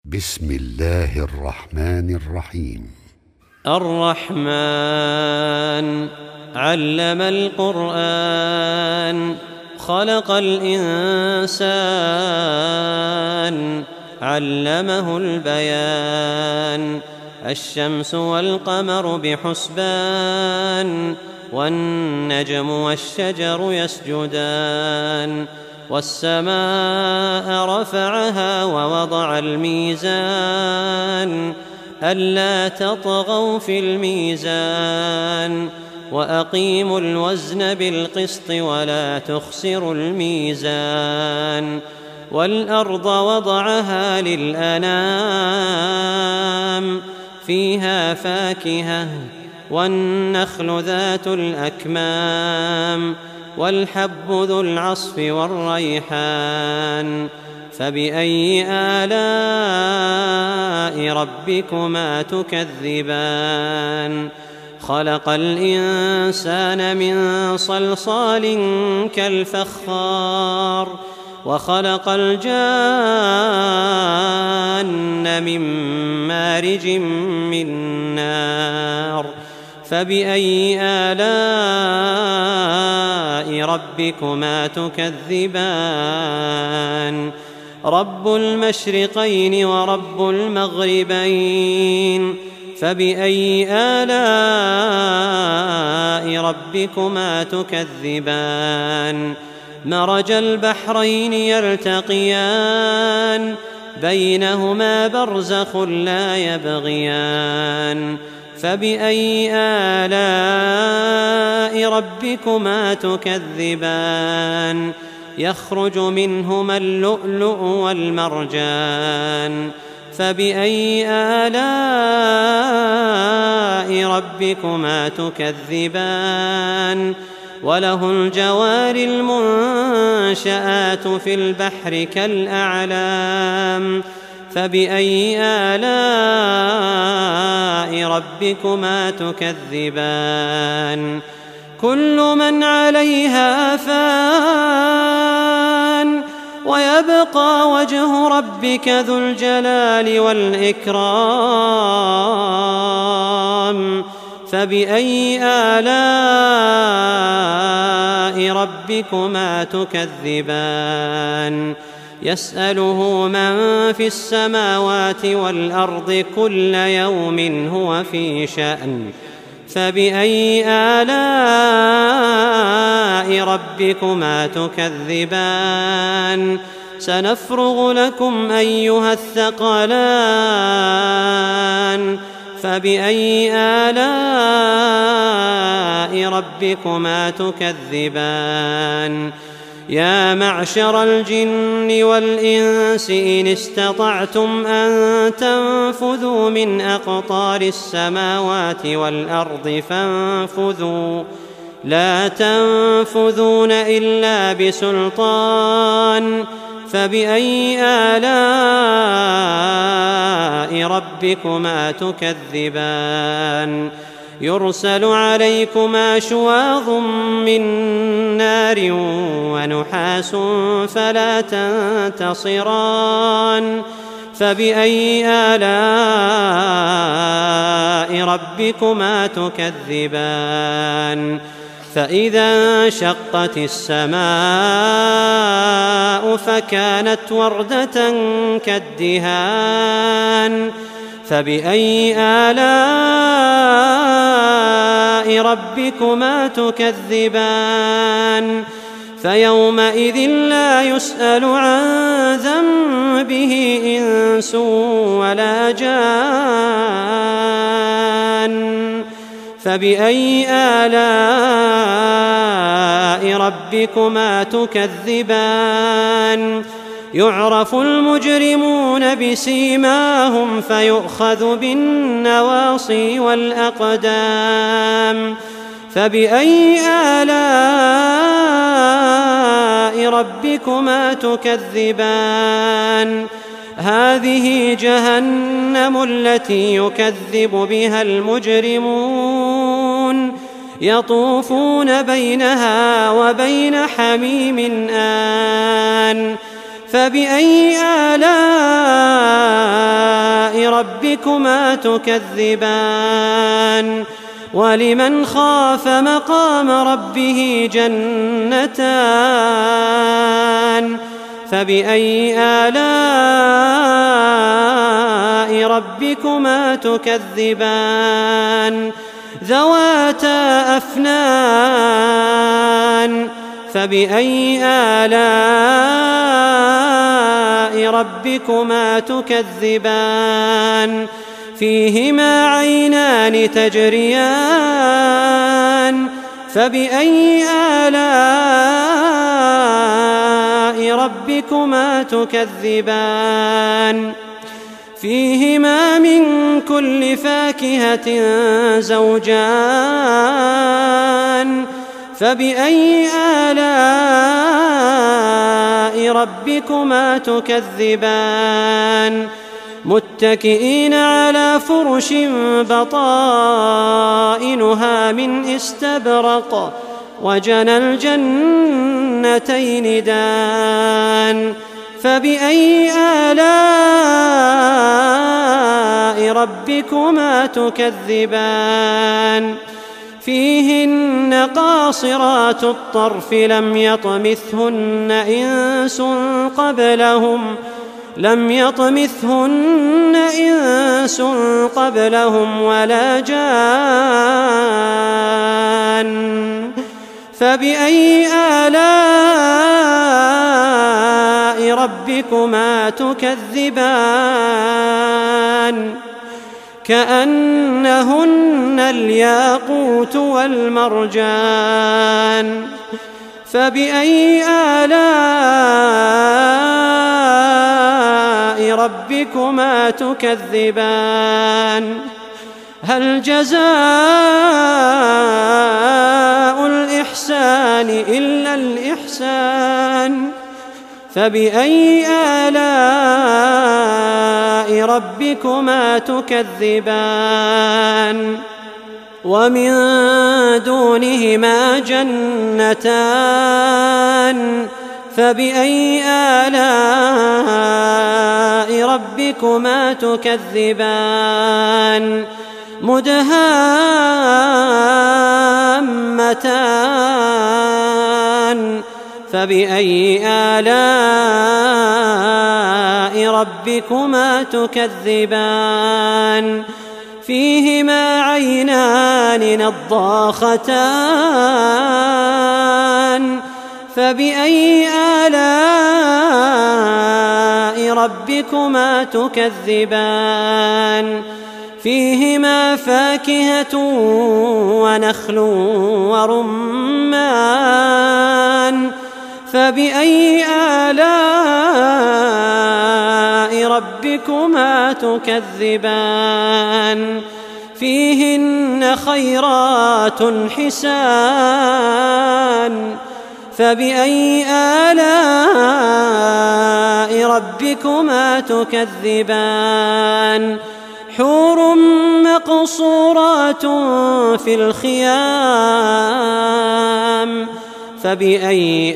بسم الله الرحمن الرحيم. الرحمن علم القرآن خلق الإنسان علمه البيان. الشمس والقمر بحسبان والنجم والشجر يسجدان. والسماء رفعها ووضع الميزان ألا تطغوا في الميزان وأقيموا الوزن بالقسط ولا تخسروا الميزان. والأرض وضعها للأنام فيها فاكهة والنخل ذات الأكمام والحب ذو العصف والريحان. فبأي آلاء ربكما تكذبان؟ خلق الإنسان من صلصال كالفخار وخلق الجان من مارج من نار. فبأي آلاء ربكما تكذبان؟ رب المشرقين ورب المغربين. فبأي آلاء ربكما تكذبان؟ مرج البحرين يلتقيان بينهما برزخ لا يبغيان. فبأي آلاء ربكما تكذبان؟ يخرج منهما اللؤلؤ والمرجان. فبأي آلاء ربكما تكذبان؟ وله الجوار المنشآت في البحر كالأعلام. فبأي آلاء ربكما تكذبان؟ كل من عليها فان ويبقى وجه ربك ذو الجلال والإكرام. فبأي آلاء ربكما تكذبان؟ يسأله من في السماوات والأرض كل يوم هو في شأن. فبأي آلاء ربكما تكذبان؟ سنفرغ لكم أيها الثقلان. فبأي آلاء ربكما تكذبان؟ يا معشر الجن والإنس إن استطعتم أن تنفذوا من أقطار السماوات والأرض فانفذوا لا تنفذون إلا بسلطان. فبأي آلاء ربكما تكذبان؟ يرسل عليكما شواظ من نار ونحاس فلا تنتصران. فبأي آلاء ربكما تكذبان؟ فإذا انشقت السماء فكانت وردة كالدهان. فبأي آلاء ربكما تكذبان؟ فيومئذ لا يسأل عن ذنبه إنس ولا جان. فبأي آلاء ربكما تكذبان؟ يعرف المجرمون بسيماهم فيؤخذ بالنواصي والأقدام. فبأي آلاء ربكما تكذبان؟ هذه جهنم التي يكذب بها المجرمون يطوفون بينها وبين حميم آن. فبأي آلاء ربكما تكذبان ولمن خاف مقام ربه جنتان فبأي آلاء ربكما تكذبان ذواتا أفنان فبأي آلاء ربكما تكذبان فيهما عينان تجريان فبأي آلاء ربكما تكذبان فيهما من كل فاكهة زوجان فبأي آلاء ربكما تكذبان متكئين على فرش بطائنها من استبرق وجنى الجنتين دان فبأي آلاء ربكما تكذبان فيهن قاصرات الطرف لم يطمثهن إنس قبلهم ولا جان فبأي آلاء ربكما تكذبان كأنهن الياقوت والمرجان فبأي آلاء ربكما تكذبان هل جزاء الإحسان إلا الإحسان فبأي آلاء ربكما تكذبان ومن دونهما جنتان فبأي آلاء ربكما تكذبان مدهامتان فبأي آلاء ربكما تكذبان فيهما عينان نضاختان فبأي آلاء ربكما تكذبان فيهما فاكهة ونخل ورمان فبأي آلاء ربكما تكذبان فيهن خيرات حسان فبأي آلاء ربكما تكذبان حور مقصورات في الخيام فبأي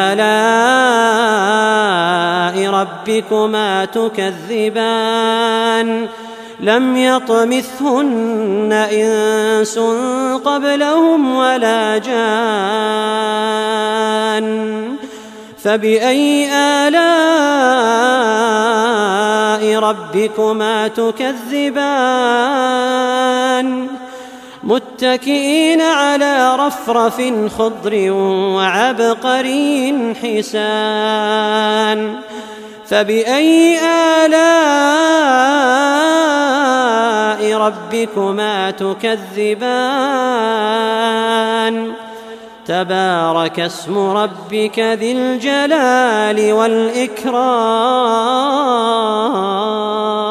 آلاء ربكما تكذبان لم يطمثهن إنس قبلهم ولا جان فبأي آلاء ربكما تكذبان متكئين على رفرف خضر وعبقري حسان فبأي آلاء ربكما تكذبان تبارك اسم ربك ذي الجلال والإكرام